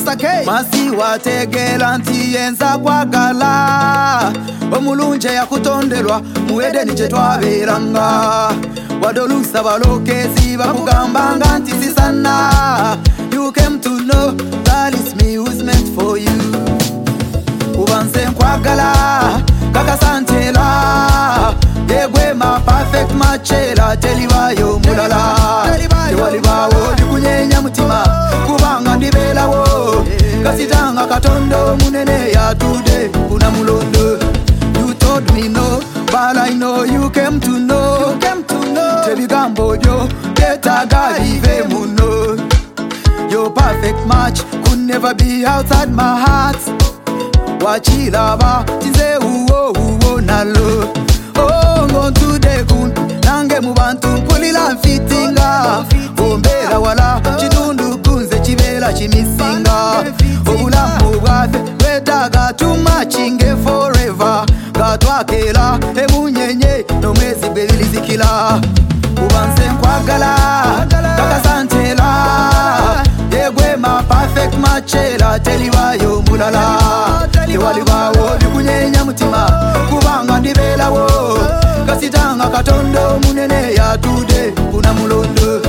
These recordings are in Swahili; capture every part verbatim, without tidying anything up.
masi wategela nti yenza kwagala omulunje yakutondelwa muwede nije twaberanga wadolusa balokezi bakugambanga nti sisana. You came to know that it's me who's meant for you. Ubanse nkwagala kakasantela yegwe ma perfect machela telibayo mulala tewalibawo likunyenya mutima kubanga ndibelawo kasitanga katondo munene ya today kuna mulondo. You told me no but I know you came to know, you came to know. Tebigambo yo betaga ive muno. Your perfect match could never be outside my heart. Wachilaba tize uwo uwo nalo. Oh ngon today kun nange mubantu mpulila mfitinga. Ombera wala chitundu kunze chibela chimisinga. Obulamu bwafe wetaga tumachinge forever. Gatwakela emunyenye no mezi belizikila. Ubanse nkwagala kakasantela yegwe ma perfect machela telibayo mulala tewalibawo likunyenya mutima kubanga ndibelawo kasitanga katondo munene ya today kuna mulondo.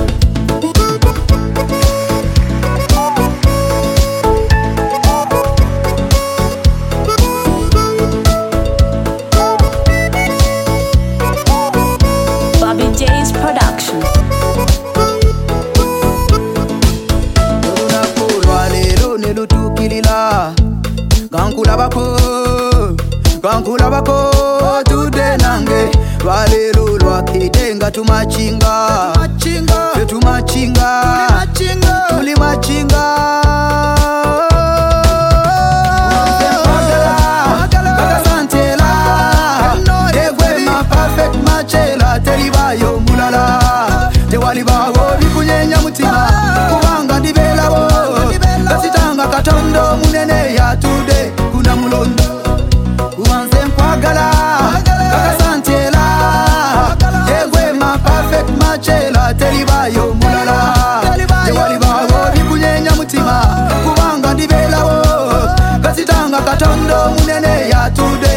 Production. Gankula bako, gankula bako, today nange walelo lwakitenga tumachinga, tumachinga, tumachinga, tuli machinga. Kakasantela, yegwe ma perfect machela telibayo mulala tewalibawo likunyenya mutima kubanga ndibelawo kasitanga katondo munene ya today kuna mulondo. Ubanse nkwagala kakasantela yegwe ma perfect machela telibayo mulala tewalibawo likunyenya mutima kubanga ndibelawo kasitanga katondo munene ya today.